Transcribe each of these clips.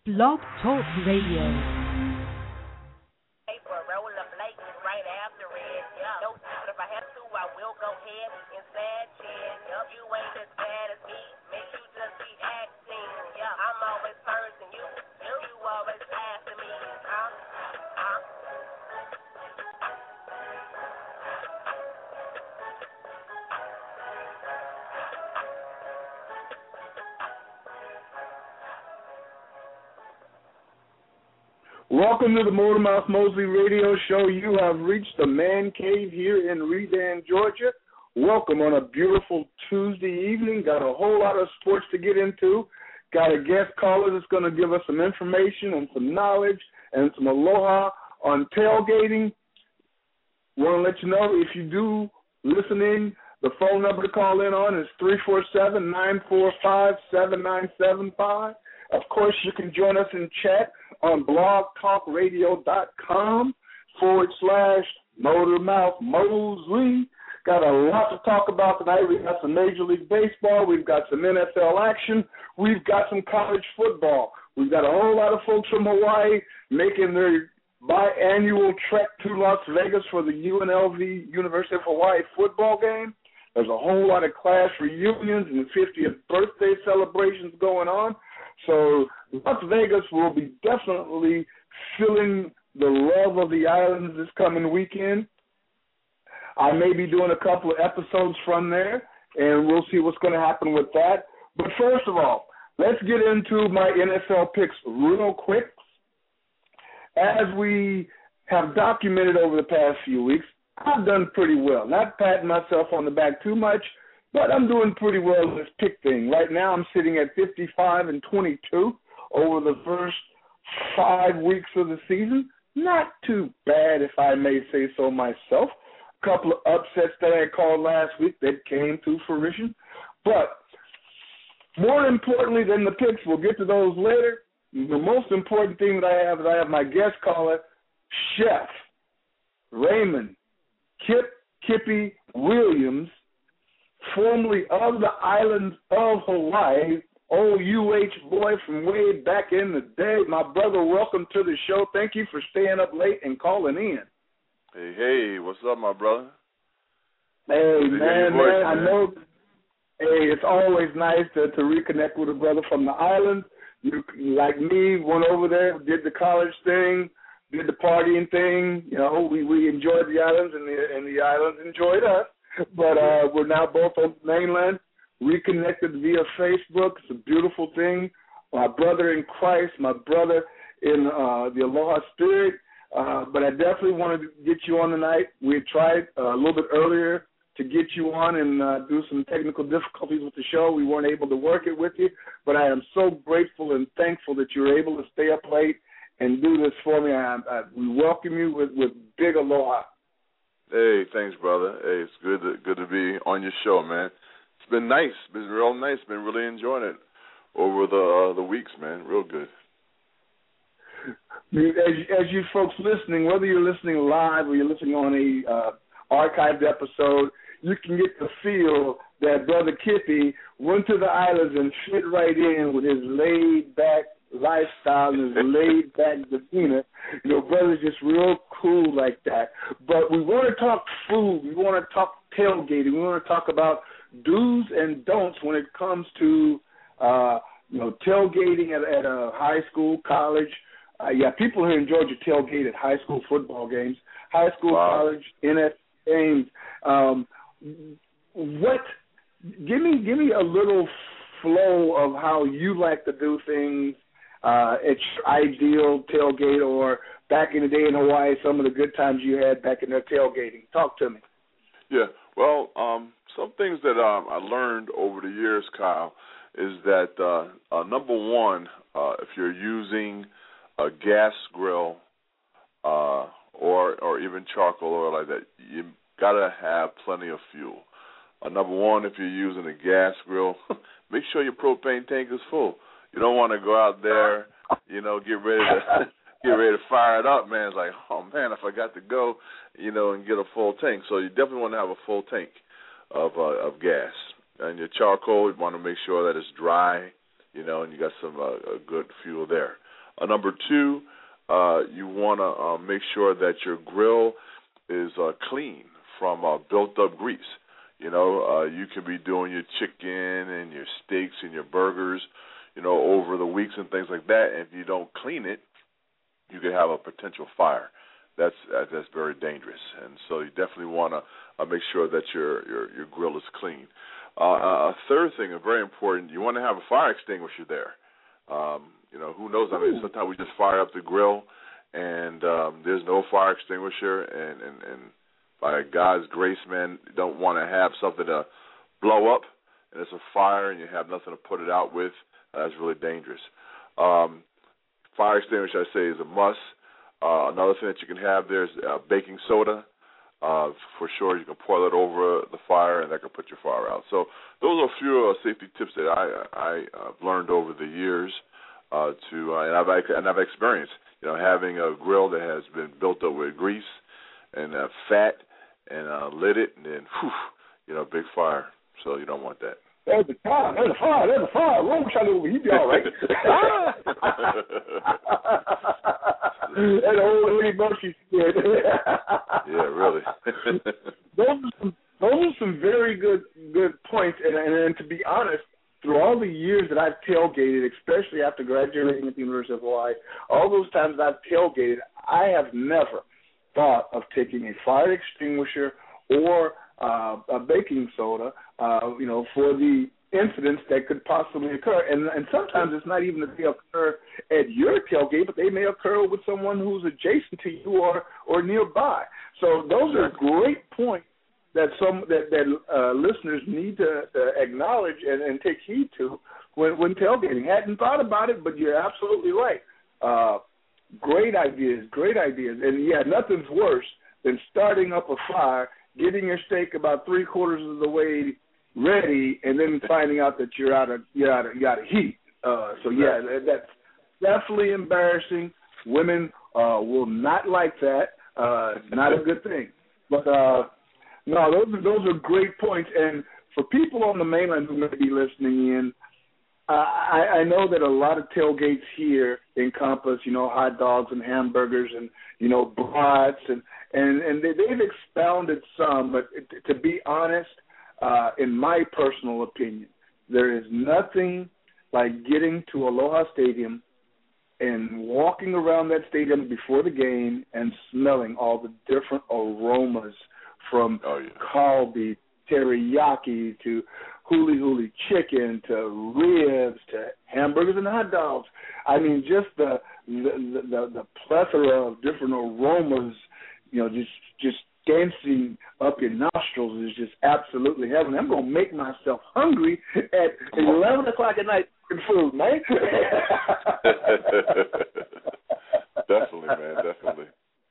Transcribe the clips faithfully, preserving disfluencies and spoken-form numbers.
Blog Talk Radio. Welcome to the Motormouth Mosley Radio Show. You have reached the Man Cave here in Redan, Georgia. Welcome on a beautiful Tuesday evening. Got a whole lot of sports to get into. Got a guest caller that's going to give us some information and some knowledge and some aloha on tailgating. Want to let you know, if you do listen in, the phone number to call in on is three four seven, nine four five, seven nine seven five. Of course, you can join us in chat on blogtalkradio.com forward slash Motormouth Mosley. Got a lot to talk about tonight. We've got some Major League Baseball. We've got some N F L action. We've got some college football. We've got a whole lot of folks from Hawaii making their biannual trek to Las Vegas for the U N L V, University of Hawaii football game. There's a whole lot of class reunions and fiftieth birthday celebrations going on. So Las Vegas will be definitely feeling the love of the islands this coming weekend. I may be doing a couple of episodes from there, and we'll see what's going to happen with that. But first of all, let's get into my N F L picks real quick. As we have documented over the past few weeks, I've done pretty well. Not patting myself on the back too much, but I'm doing pretty well in this pick thing. Right now I'm sitting at fifty-five and twenty-two over the first five weeks of the season. Not too bad, if I may say so myself. A couple of upsets that I called last week that came to fruition. But more importantly than the picks, we'll get to those later. The most important thing that I have is I have my guest caller, Chef Raymond Kip Kippy Williams, formerly of the islands of Hawaii, old U H boy from way back in the day. My brother, welcome to the show. Thank you for staying up late and calling in. Hey, hey, what's up, my brother? Hey, man, voice, man, I know, hey, it's always nice to, to reconnect with a brother from the islands. You, like me, went over there, did the college thing, did the partying thing. You know, we, we enjoyed the islands, and the, and the islands enjoyed us. But uh, we're now both on the mainland, reconnected via Facebook. It's a beautiful thing. My brother in Christ, my brother in uh, the Aloha Spirit. Uh, but I definitely wanted to get you on tonight. We had tried uh, a little bit earlier to get you on and uh, do some technical difficulties with the show. We weren't able to work it with you. But I am so grateful and thankful that you were able to stay up late and do this for me. I, I, we welcome you with, with big aloha. Hey, thanks, brother. Hey, it's good to, good to be on your show, man. It's been nice. It's been real nice. Been really enjoying it over the uh, the weeks, man. Real good. As, as you folks listening, whether you're listening live or you're listening on a uh, archived episode, you can get the feel that Brother Kippy went to the islands and fit right in with his laid-back lifestyle and his laid-back demeanor. You know, brother's just real cool like that. But we want to talk food. We want to talk tailgating. We want to talk about do's and don'ts when it comes to, uh, you know, tailgating at, at a high school, college. Uh, yeah, people here in Georgia tailgate at high school football games, high school, wow. college, N F L games. Um, what? Give me, give me a little flow of how you like to do things. Uh, it's your ideal tailgate, or back in the day in Hawaii, some of the good times you had back in their tailgating. Talk to me. Yeah, well, um, some things that um, I learned over the years, Kyle, is that uh, uh, number one, uh, if you're using a gas grill uh, or or even charcoal oil like that, you gotta have plenty of fuel. Uh, number one, if you're using a gas grill, make sure your propane tank is full. You don't want to go out there, you know, get ready to get ready to fire it up, man. It's like, oh man, I forgot to go, you know, and get a full tank. So you definitely want to have a full tank of uh, of gas. And your charcoal, you want to make sure that it's dry, you know, and you got some uh, good fuel there. Uh, number two, uh, you want to uh, make sure that your grill is uh, clean from uh, built-up grease. You know, uh, you can be doing your chicken and your steaks and your burgers, you know, over the weeks and things like that. And if you don't clean it, you could have a potential fire. That's uh, that's very dangerous. And so you definitely want to uh, make sure that your, your, your grill is clean. Uh, a third thing, and very important, you want to have a fire extinguisher there. Um, you know, who knows? I mean, sometimes we just fire up the grill, and um, there's no fire extinguisher, and, and, and by God's grace, man, you don't want to have something to blow up, and it's a fire, and you have nothing to put it out with. Uh, that's really dangerous. Um, fire extinguisher, I say, is a must. Uh, another thing that you can have there is uh, baking soda. Uh, for sure, you can pour that over the fire, and that can put your fire out. So those are a few uh, safety tips that I I uh, learned over the years. Uh, to uh, and I've and I've experienced, you know, having a grill that has been built up with grease and uh, fat, and uh, lit it, and then, whew, you know, big fire. So you don't want that. There's a fire. There's a fire. There's a fire. Room shot over. He'd be all right. That old lady Murphy said. Yeah, really. those are some, those are some very good good points, and, and and to be honest, through all the years that I've tailgated, especially after graduating at the University of Hawaii, all those times I've tailgated, I have never thought of taking a fire extinguisher or uh, a baking soda, uh, you know, for the incidents that could possibly occur. And, and sometimes it's not even that they occur at your tailgate, but they may occur with someone who's adjacent to you or, or nearby. So those are great points that some that, that uh, listeners need to, to acknowledge and, and take heed to when, when tailgating. Hadn't thought about it, but you're absolutely right. Uh, great ideas, great ideas. And, yeah, nothing's worse than starting up a fire, getting your steak about three quarters of the way ready, and then finding out that you're out of you're out of, you're out of heat. Uh, so yeah, that, that's definitely embarrassing. Women uh, will not like that. Uh, not a good thing. But uh, no, those are, those are great points. And for people on the mainland who may be listening in, uh, I, I know that a lot of tailgates here encompass, you know, hot dogs and hamburgers and, you know, brats, and and and they, they've expounded some. But to be honest, Uh, in my personal opinion, there is nothing like getting to Aloha Stadium and walking around that stadium before the game and smelling all the different aromas from oh, yeah. kalbi, teriyaki, to huli huli chicken, to ribs, to hamburgers and hot dogs. I mean, just the the, the, the plethora of different aromas, you know, just just dancing up your nostrils is just absolutely heaven. I'm going to make myself hungry at eleven o'clock at night for food, man. Definitely, man, definitely.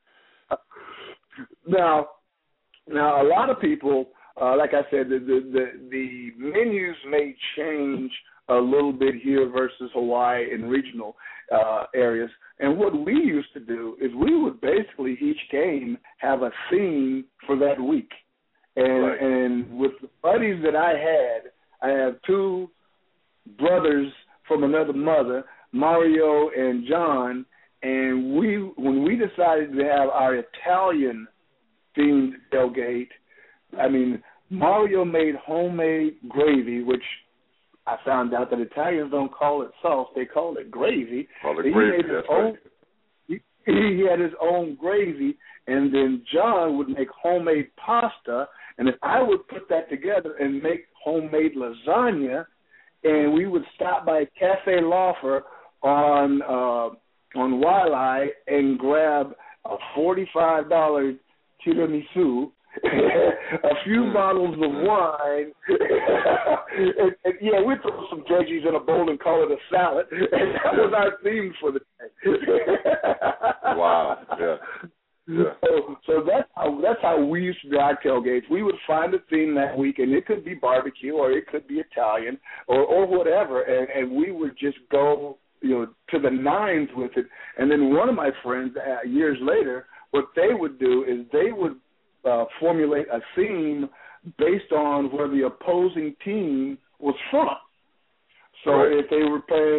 Now, now a lot of people, uh, like I said, the, the, the, the menus may change a little bit here versus Hawaii and regional uh, areas. And what we used to do is we would basically each game have a theme for that week. And right. and with the buddies that I had, I have two brothers from another mother, Mario and John, and we when we decided to have our Italian themed tailgate, I mean, Mario made homemade gravy, which I found out that Italians don't call it sauce; they call it gravy. Call it he gravy. Made his That's own, right. he, he had his own gravy, and then John would make homemade pasta, and if I would put that together and make homemade lasagna, and we would stop by Cafe Laufer on uh, on Waialae and grab a forty-five dollars tiramisu, a few mm. bottles of wine, and, and yeah, we throw some veggies in a bowl and call it a salad, and that was our theme for the day. Wow, yeah. Yeah. So, so that's how that's how we used to do our tailgates. We would find a theme that week, and it could be barbecue, or it could be Italian, or, or whatever, and, and we would just go, you know, to the nines with it. And then one of my friends, uh, years later, what they would do is they would uh, formulate a theme based on where the opposing team was from. So right. if they were playing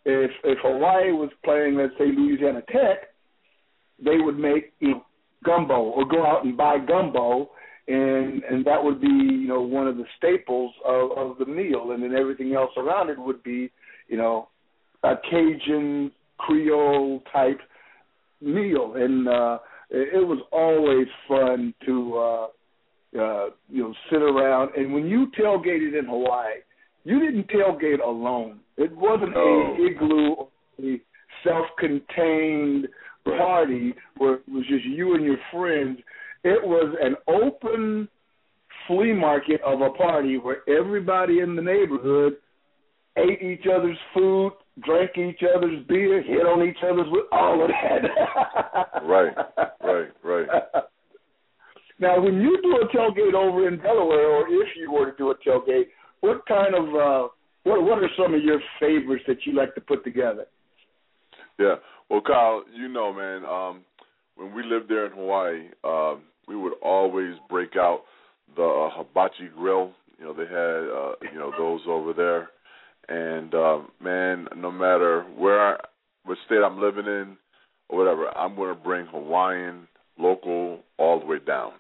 if if Hawaii was playing, let's say Louisiana Tech, they would make you know, gumbo or go out and buy gumbo, and and that would be you know one of the staples of, of the meal, and then everything else around it would be you know a Cajun Creole type meal, and uh, it, it was always fun to uh, uh, you know sit around. And when you tailgated in Hawaii, you didn't tailgate alone. It wasn't oh. a igloo, or a self-contained party where it was just you and your friends. It was an open flea market of a party where everybody in the neighborhood ate each other's food, drank each other's beer, hit on each other's with all of that. Right, right, right. Now, when you do a tailgate over in Delaware, or if you were to do a tailgate, what kind of uh, what what are some of your favorites that you like to put together? Yeah, well, Kyle, you know, man, um, when we lived there in Hawaii, um, we would always break out the uh, hibachi grill. You know, they had uh, you know those over there, and uh, man, no matter where, I, what state I'm living in or whatever, I'm going to bring Hawaiian, local, all the way down.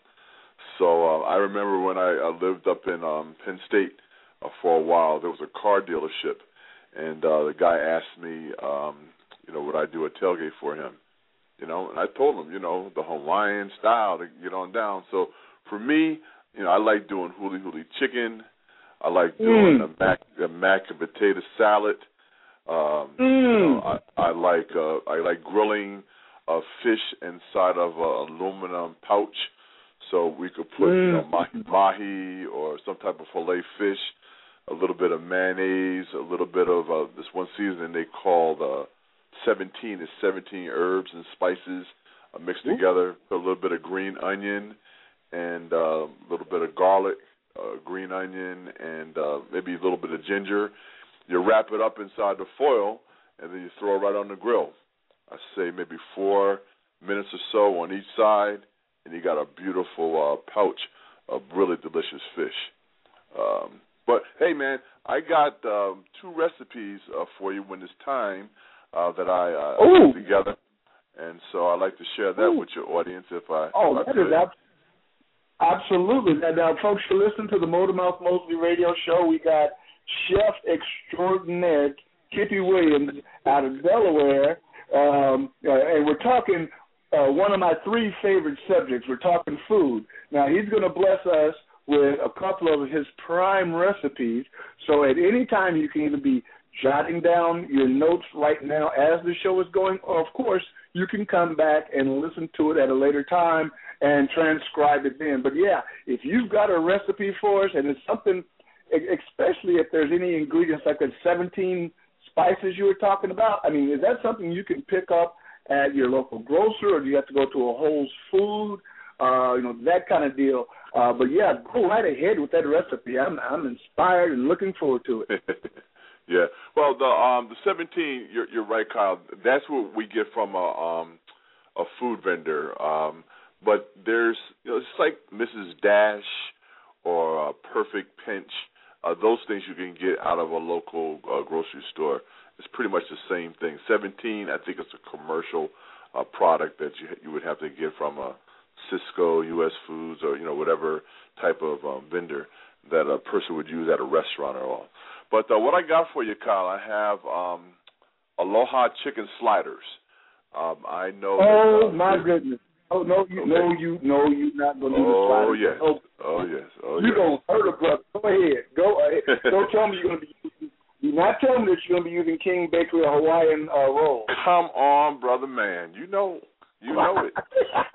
So uh, I remember when I, I lived up in um, Penn State uh, for a while, there was a car dealership, and uh, the guy asked me, um, you know, would I do a tailgate for him? You know, and I told him, you know, the Hawaiian style to get on down. So for me, you know, I like doing huli huli chicken. I like doing mm. a mac a mac and potato salad. Um, mm. You know, I, I like uh, I like grilling uh, fish inside of an aluminum pouch, so we could put mm. you know mahi, mahi or some type of fillet fish, a little bit of mayonnaise, a little bit of uh, this one seasoning they call the seventeen is seventeen herbs and spices uh, mixed Ooh. together, a little bit of green onion and uh, a little bit of garlic, uh, green onion, and uh, maybe a little bit of ginger. You wrap it up inside the foil, and then you throw it right on the grill. I say maybe four minutes or so on each side, and you got a beautiful uh, pouch of really delicious fish. Um, but, hey, man, I got um, two recipes uh, for you when it's time uh, that I uh, put together, and so I'd like to share that Ooh. with your audience if I Oh, if I that could. is ab- absolutely. Now, now, folks, you listen to the Motormouth Mosley radio show. We got Chef Extraordinaire Kippy Williams out of Delaware, um, uh, and we're talking uh, one of my three favorite subjects. We're talking food. Now, he's going to bless us with a couple of his prime recipes, so at any time you can either be jotting down your notes right now as the show is going, or, of course, you can come back and listen to it at a later time and transcribe it then. But, yeah, if you've got a recipe for us and it's something, especially if there's any ingredients like the seventeen spices you were talking about, I mean, is that something you can pick up at your local grocer, or do you have to go to a Whole Food, uh, you know, that kind of deal? Uh, but, yeah, go right ahead with that recipe. I'm, I'm inspired and looking forward to it. Yeah, well, the um, the seventeen, you're, you're right, Kyle. That's what we get from a um, a food vendor. Um, but there's, you know, it's like Missus Dash or a Perfect Pinch. Uh, those things you can get out of a local uh, grocery store. It's pretty much the same thing. seventeen, I think it's a commercial uh, product that you you would have to get from a Cisco, U S Foods, or you know whatever type of um, vendor that a person would use at a restaurant or all. But uh, what I got for you, Kyle, I have um, Aloha chicken sliders. Um, I know. Oh that, uh, my goodness! Oh no, you, okay. no, you, no, you not gonna do oh, the sliders. Yes. Oh, oh yes, oh you yes. gonna hurt a brother? Go ahead, go ahead. Don't tell me you're gonna be. Using, you're not telling me that you're gonna be using King Bakery or Hawaiian uh, rolls. Come on, brother, man. You know, you know it.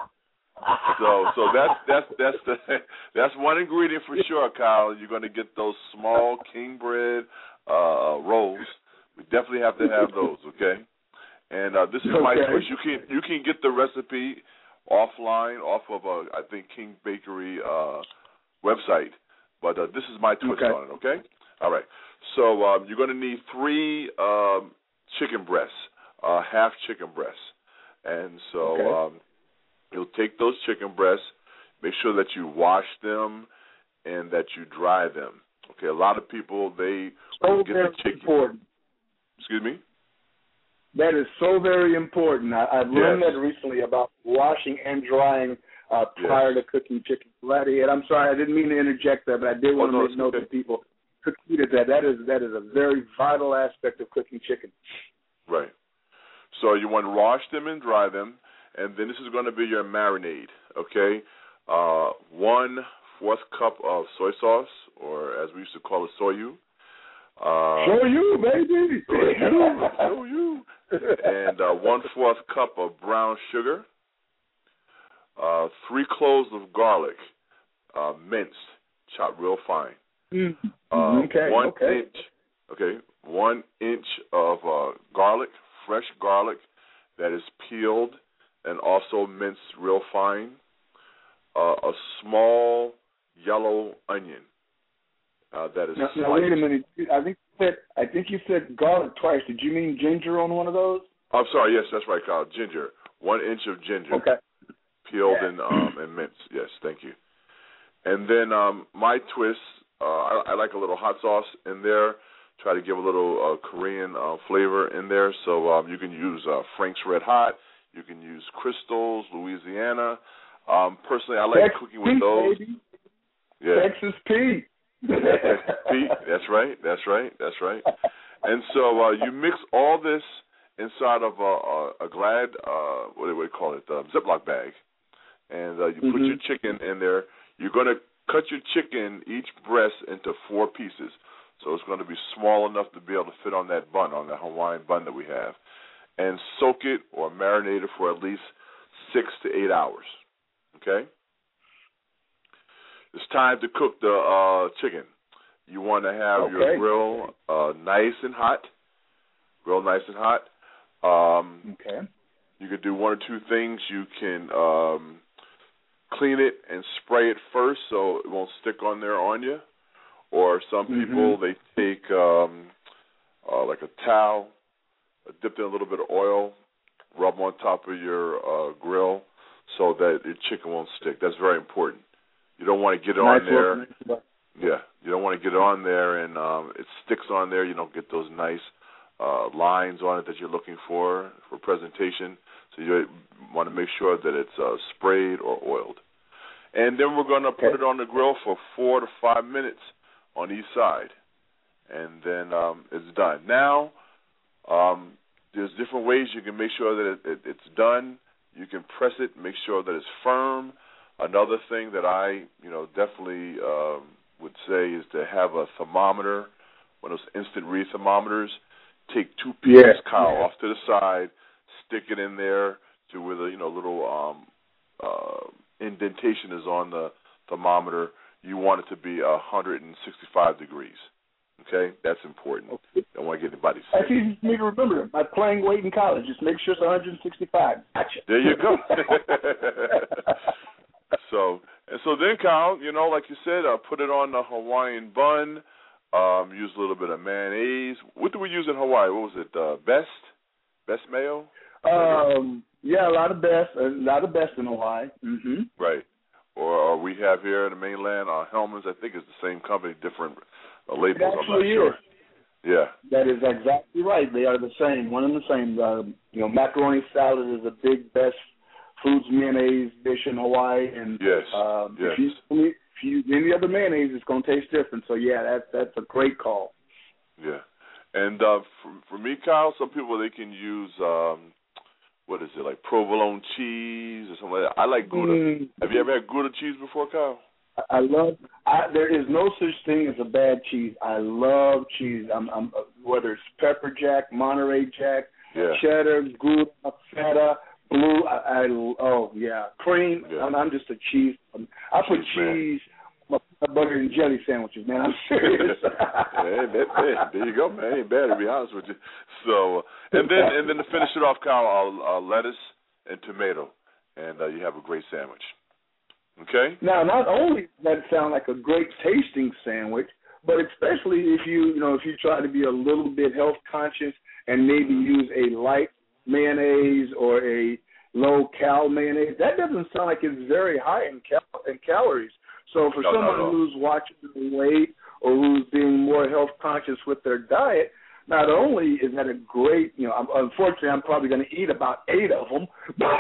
So, so that's that's that's the that's one ingredient for sure, Kyle. You're going to get those small king bread uh, rolls. We definitely have to have those, okay? And uh, this is my okay. choice. You can you can get the recipe offline off of uh, I think King Bakery uh, website, but uh, this is my twist okay. on it, okay? All right. So um, you're going to need three um, chicken breasts, uh, half chicken breasts, and so. Okay. Um, You'll take those chicken breasts, make sure that you wash them and that you dry them. Okay, a lot of people, they so get the chicken. Important. Excuse me? That is so very important. I, I've learned yes. that recently about washing and drying uh, prior yes. to cooking chicken. Glad to hear. I'm sorry, I didn't mean to interject that, but I did want oh, to no, make note okay. that people repeated that. That is that is a very vital aspect of cooking chicken. Right. So you want to wash them and dry them, and then this is going to be your marinade, okay? Uh, one fourth cup of soy sauce, or as we used to call it, soyu. Uh, Shoyu, baby. Shoyu, shoyu. And uh, one fourth cup of brown sugar. Uh, three cloves of garlic, uh, minced, chopped real fine. Mm-hmm. Uh, okay. One okay. inch, okay, one inch of uh, garlic, fresh garlic that is peeled and also minced real fine. Uh, a small yellow onion uh, that is now, sliced. now wait a minute. I think you said I think you said garlic twice. Did you mean ginger on one of those? I'm sorry. Yes, that's right, Kyle. Ginger. One inch of ginger. Okay. Peeled and um, and minced. Yes, thank you. And then um, my twist. Uh, I, I like a little hot sauce in there. Try to give a little uh, Korean uh, flavor in there. So um, you can use uh, Frank's Red Hot. You can use Crystals, Louisiana. Um, personally, I like Texas cooking with Pete, those. Baby. Yeah. Texas Pete. Texas Pete. That's right. That's right. That's right. And so uh, you mix all this inside of a, a, a Glad, uh, what do we call it, uh, Ziploc bag, and uh, you mm-hmm. put your chicken in there. You're going to cut your chicken, each breast, into four pieces. So it's going to be small enough to be able to fit on that bun, on that Hawaiian bun that we have, and soak it or marinate it for at least six to eight hours. Okay? It's time to cook the uh, chicken. You want to have okay. your grill uh, nice and hot. Grill nice and hot. Um, okay. You could do one or two things. You can um, clean it and spray it first so it won't stick on there on you. Or some people, mm-hmm. they take um, uh, like a towel, dip it in a little bit of oil, rub on top of your uh, grill so that your chicken won't stick. That's very important. You don't want to get it nice on there. Look. Yeah, you don't want to get it on there and um, it sticks on there. You don't get those nice uh, lines on it that you're looking for for presentation. So you want to make sure that it's uh, sprayed or oiled. And then we're going to put okay. it on the grill for four to five minutes on each side, and then um, it's done. Now, um, there's different ways you can make sure that it, it, it's done. You can press it, make sure that it's firm. Another thing that I, you know, definitely um, would say is to have a thermometer, one of those instant read thermometers. Take two pieces, yeah. Kyle, yeah. off to the side, stick it in there to where the, you know, little um, uh, indentation is on the thermometer. You want it to be one hundred sixty-five degrees. Okay? That's important. Okay. Don't want to get anybody sick. That's easy for me to remember. My playing weight in college. Just make sure it's one hundred sixty-five. Gotcha. There you go. so, and so then, Kyle, you know, like you said, uh, put it on the Hawaiian bun. Um, use a little bit of mayonnaise. What do we use in Hawaii? What was it? Uh, best? Best mayo? Um, yeah, a lot of best. A lot of best in Hawaii. Mm-hmm. Right. Or, or we have here in the mainland, uh, Hellman's, I think it's the same company, different uh, labels. It I'm not actually sure. is. Yeah. That is exactly right. They are the same, one and the same. Uh, you know, macaroni salad is a big best foods mayonnaise dish in Hawaii, and yes. Um, yes. if you if you use any other mayonnaise, it's going to taste different. So yeah, that's that's a great call. Yeah, and uh, for, for me, Kyle, some people they can use um, what is it like provolone cheese or something like that. I like Gouda. Mm. Have you ever had Gouda cheese before, Kyle? I love. I, there is no such thing as a bad cheese. I love cheese. I'm, I'm whether it's pepper jack, Monterey Jack, yeah. cheddar, Gouda, feta, blue. I, I oh yeah, cream. Yeah. I'm, I'm just a cheese. I put cheese. cheese my butter and jelly sandwiches, man. I'm serious. hey, that, hey, there you go, man. Ain't bad to be honest with you. So, and then and then to finish it off, Kyle, I'll, I'll lettuce and tomato, and uh, you have a great sandwich. Okay. Now, not only does that sound like a great tasting sandwich, but especially if you, you know, if you try to be a little bit health conscious and maybe use a light mayonnaise or a low cal mayonnaise, that doesn't sound like it's very high in cal- in calories. So for no, someone who's watching the weight or who's being more health conscious with their diet, not only is that a great, you know, unfortunately I'm probably going to eat about eight of them,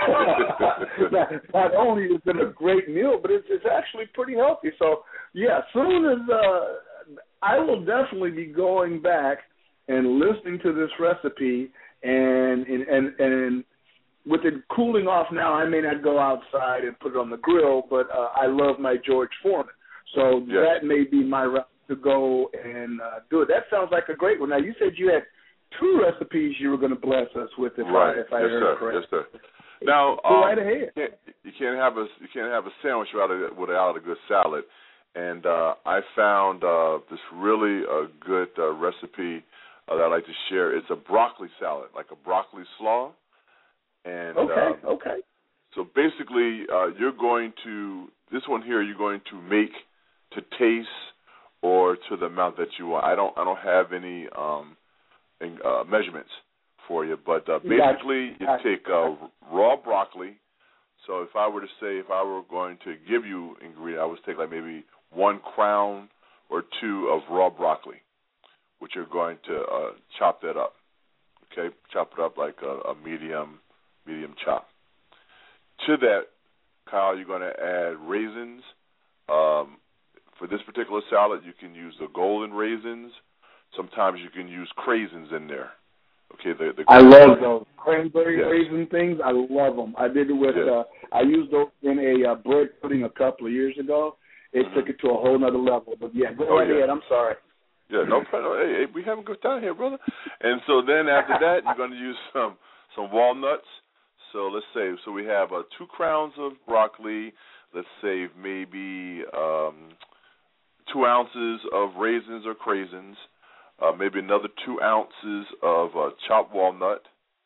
not, not only is it a great meal, but it's, it's actually pretty healthy. So, yeah, soon as uh, I will definitely be going back and listening to this recipe, and and, and, and with it cooling off now, I may not go outside and put it on the grill, but uh, I love my George Foreman. So yes. That may be my route to go and uh, do it. That sounds like a great one. Now, you said you had two recipes you were going to bless us with, if right. I, if I yes, heard sir. it correctly. Yes, sir. Now, go um, right ahead. You can't, you can't have a you can't have a sandwich without a, without a good salad, and uh, I found uh, this really uh, good uh, recipe uh, that I like to share. It's a broccoli salad, like a broccoli slaw. And okay, um, okay. So basically, uh, you're going to this one here. You're going to make to taste or to the amount that you want. I don't I don't have any um, in, uh, measurements for you, but uh, basically you take uh, raw broccoli. So if I were to say, if I were going to give you ingredient, I would take like maybe one crown or two of raw broccoli, which you're going to uh, chop that up. Okay, chop it up like a, a medium medium chop. To that, Kyle, you're going to add raisins. Um, for this particular salad, you can use the golden raisins. Sometimes you can use craisins in there. Okay, the, the I love those cranberry yes. raisin things. I love them. I did it with. Yes. Uh, I used those in a uh, bread pudding a couple of years ago. It mm-hmm. took it to a whole nother level. But yeah, go oh, right yeah. ahead. I'm sorry. Yeah, no problem. Hey, hey, we having a good time here, brother. And so then after that, you're going to use some some walnuts. So let's say so we have uh, two crowns of broccoli. Let's say maybe um, two ounces of raisins or craisins. Uh, maybe another two ounces of uh, chopped walnut,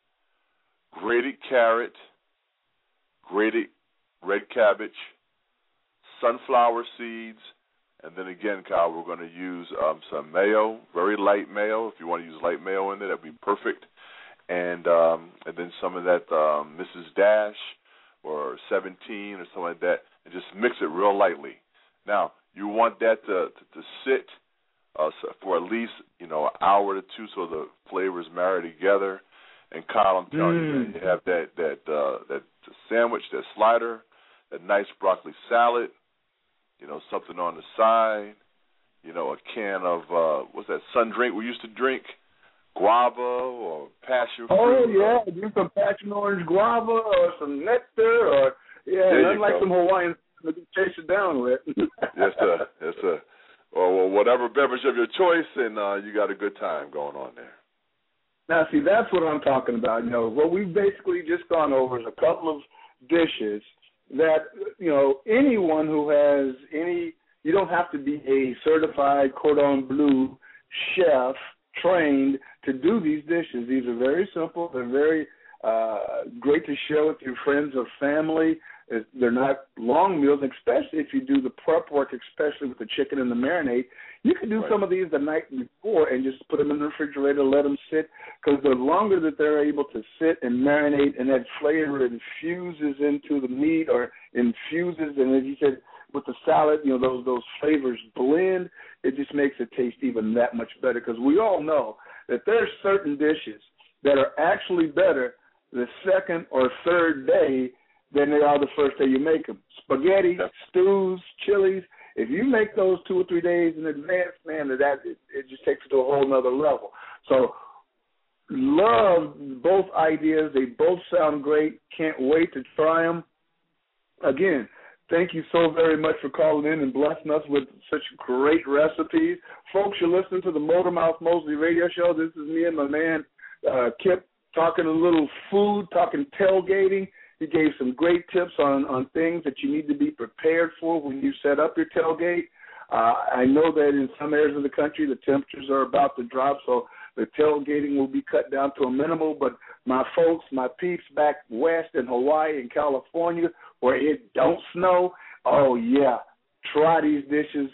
grated carrot, grated red cabbage, sunflower seeds, and then again, Kyle, we're going to use um, some mayo, very light mayo. If you want to use light mayo in there, that'd be perfect. And um, and then some of that um, Missus Dash or seventeen or something like that, and just mix it real lightly. Now, you want that to, to, to sit Uh, so for at least, you know, an hour to two so the flavors marry together. And Kyle, I'm telling mm. you, you have that that uh, that sandwich, that slider, that nice broccoli salad, you know, something on the side, you know, a can of, uh, what's that, sun drink we used to drink, guava or passion fruit. Oh, yeah, do some passion orange guava or some nectar or, yeah, nothing like some Hawaiian to chase it down with. Yes, sir. Yes, sir. Or whatever beverage of your choice, and uh, you got a good time going on there. Now, see, that's what I'm talking about. You know, what we've basically just gone over is a couple of dishes that, you know, anyone who has any, you don't have to be a certified cordon bleu chef trained to do these dishes. These are very simple. They're very uh, great to share with your friends or family. They're not long meals, especially if you do the prep work, especially with the chicken and the marinade. You can do right. some of these the night before and just put them in the refrigerator, let them sit, because the longer that they're able to sit and marinate and that flavor infuses into the meat or infuses, and as you said, with the salad, you know, those those flavors blend, it just makes it taste even that much better, because we all know that there are certain dishes that are actually better the second or third day than they are the first day you make them. Spaghetti, yep. stews, chilies, if you make those two or three days in advance, man, that it, it just takes it to a whole nother level. So love both ideas. They both sound great. Can't wait to try them. Again, thank you so very much for calling in and blessing us with such great recipes. Folks, you're listening to the Motormouth Mosley radio show. This is me and my man, uh, Kip, talking a little food, talking tailgating. He gave some great tips on, on things that you need to be prepared for when you set up your tailgate. Uh, I know that in some areas of the country the temperatures are about to drop, so the tailgating will be cut down to a minimal. But my folks, my peeps back west in Hawaii and California where it don't snow, oh, yeah, try these dishes.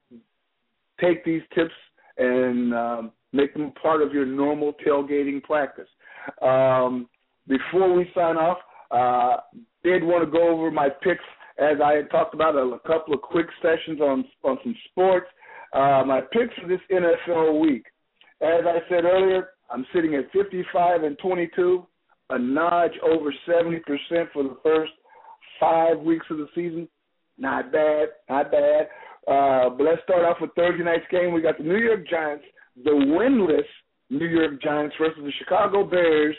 Take these tips and um, make them part of your normal tailgating practice. Um, before we sign off, Uh, did want to go over my picks, as I had talked about, a, a couple of quick sessions on on some sports. Uh, my picks for this N F L week. as I said earlier, I'm sitting at fifty-five and twenty-two, a notch over seventy percent for the first five weeks of the season. Not bad, not bad. Uh, but let's start off with Thursday night's game. We got the New York Giants, the winless New York Giants versus the Chicago Bears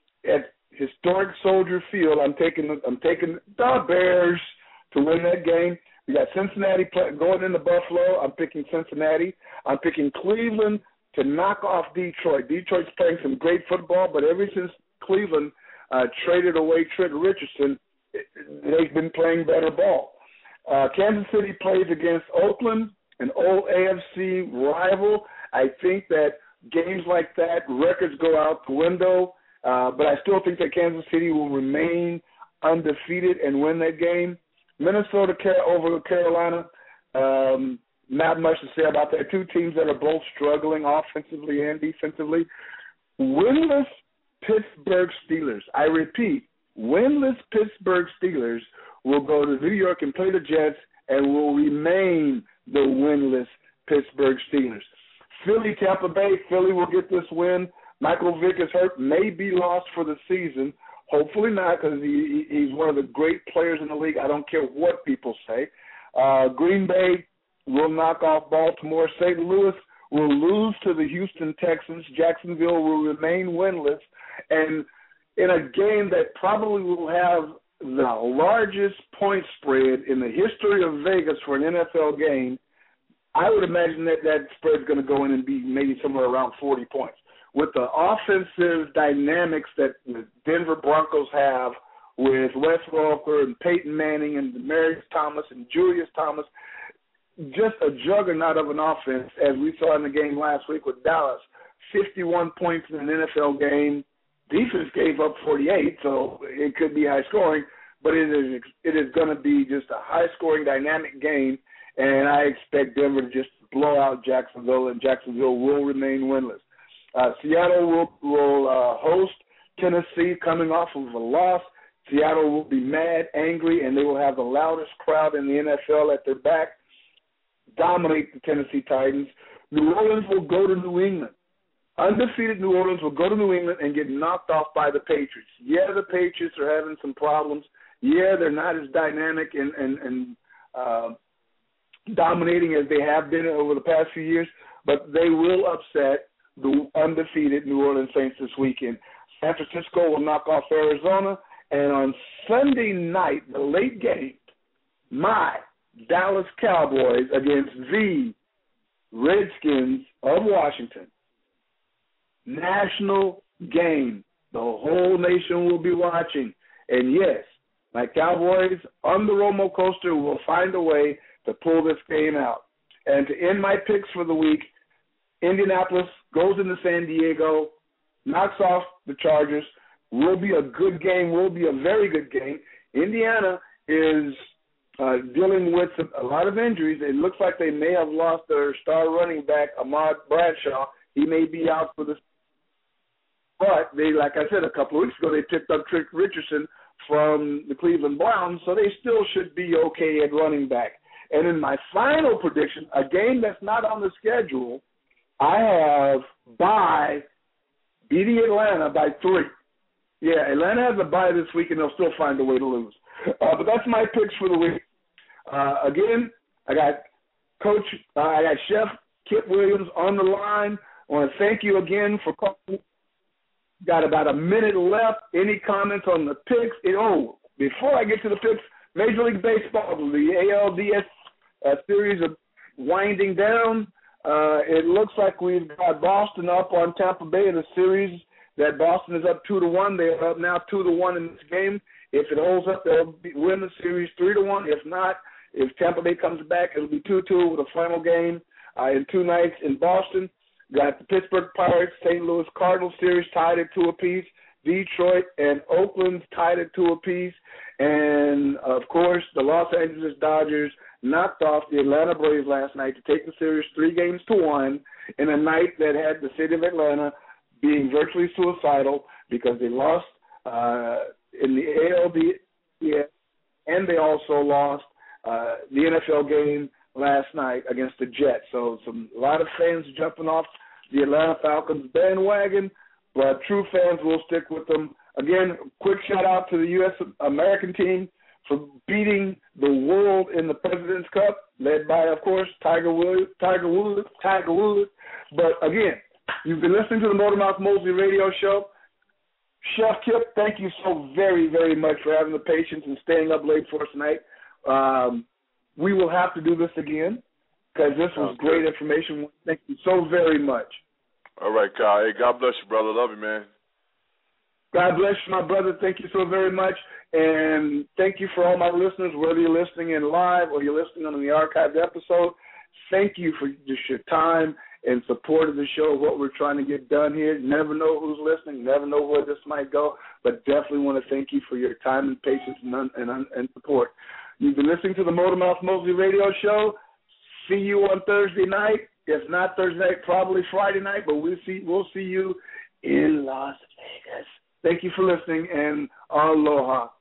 at historic Soldier Field. I'm taking I'm taking the Bears to win that game. We got Cincinnati play, going into Buffalo. I'm picking Cincinnati. I'm picking Cleveland to knock off Detroit. Detroit's playing some great football, but ever since Cleveland uh, traded away Trent Richardson, they've been playing better ball. Uh, Kansas City plays against Oakland, an old A F C rival. I think that games like that, records go out the window, uh, but I still think that Kansas City will remain undefeated and win that game. Minnesota over Carolina, um, not much to say about that. Two teams that are both struggling offensively and defensively. Winless Pittsburgh Steelers. I repeat, winless Pittsburgh Steelers will go to New York and play the Jets and will remain the winless Pittsburgh Steelers. Philly, Tampa Bay. Philly will get this win. Michael Vick is hurt, may be lost for the season. Hopefully not, because he, he's one of the great players in the league. I don't care what people say. Uh, Green Bay will knock off Baltimore. Saint Louis will lose to the Houston Texans. Jacksonville will remain winless. And in a game that probably will have the largest point spread in the history of Vegas for an N F L game, I would imagine that that spread's going to go in and be maybe somewhere around forty points. With the offensive dynamics that the Denver Broncos have with Wes Welker and Peyton Manning and Demaryius Thomas and Julius Thomas, just a juggernaut of an offense, as we saw in the game last week with Dallas. fifty-one points in an N F L game. Defense gave up forty-eight, so it could be high scoring, but it is it is going to be just a high scoring, dynamic game, and I expect Denver to just blow out Jacksonville, and Jacksonville will remain winless. Uh, Seattle will, will uh, host Tennessee coming off of a loss. Seattle will be mad, angry, and they will have the loudest crowd in the N F L at their back, dominate the Tennessee Titans. New Orleans will go to New England. Undefeated New Orleans will go to New England and get knocked off by the Patriots. Yeah, the Patriots are having some problems. Yeah, they're not as dynamic and, and, and uh, dominating as they have been over the past few years, but they will upset the undefeated New Orleans Saints this weekend. San Francisco will knock off Arizona, and on Sunday night, the late game, my Dallas Cowboys against the Redskins of Washington. National game. The whole nation will be watching. And yes, my Cowboys on the roller coaster will find a way to pull this game out. And to end my picks for the week, Indianapolis goes into San Diego, knocks off the Chargers. Will be a good game. Will be a very good game. Indiana is uh, dealing with a lot of injuries. It looks like they may have lost their star running back, Ahmad Bradshaw. He may be out for the But they, like I said, a couple of weeks ago, they picked up Trent Richardson from the Cleveland Browns, so they still should be okay at running back. And in my final prediction, a game that's not on the schedule, I have bye beating Atlanta by three. Yeah, Atlanta has a bye this week, and they'll still find a way to lose. Uh, but that's my picks for the week. Uh, again, I got Coach, uh, I got Chef Kip Williams on the line. I want to thank you again for calling. Got about a minute left. Any comments on the picks? It, oh, before I get to the picks, Major League Baseball, the A L D S uh, series are winding down. Uh, it looks like we've got Boston up on Tampa Bay in a series that Boston is up two to one. They are up now two to one in this game. If it holds up, they'll be, win the series three to one. If not, if Tampa Bay comes back, it'll be two two with a final game uh, in two nights in Boston. Got the Pittsburgh Pirates, Saint Louis Cardinals series tied at two apiece. Detroit and Oakland tied at two apiece. And, of course, the Los Angeles Dodgers knocked off the Atlanta Braves last night to take the series three games to one in a night that had the city of Atlanta being virtually suicidal because they lost uh, in the A L D S, and they also lost uh, the N F L game last night against the Jets. So some a lot of fans jumping off the Atlanta Falcons bandwagon, but true fans will stick with them. Again, quick shout-out to the U S American team for beating the world in the President's Cup, led by, of course, Tiger Woods. Tiger Woods. Tiger Woods. But, again, you've been listening to the Motormouth Mosley radio show. Chef Kip, thank you so very, very much for having the patience and staying up late for us tonight. Um, we will have to do this again because this was Sounds great good. information. Thank you so very much. All right, Kyle. Hey, God bless you, brother. Love you, man. God bless you, my brother. Thank you so very much. And thank you for all my listeners, whether you're listening in live or you're listening on the archived episode. Thank you for just your time and support of the show, what we're trying to get done here. You never know who's listening, never know where this might go, but definitely want to thank you for your time and patience and, and, and support. You've been listening to the Motormouth Mosley radio show. See you on Thursday night. If not Thursday night, probably Friday night, but we'll see, we'll see you in Las Vegas. Thank you for listening, and aloha.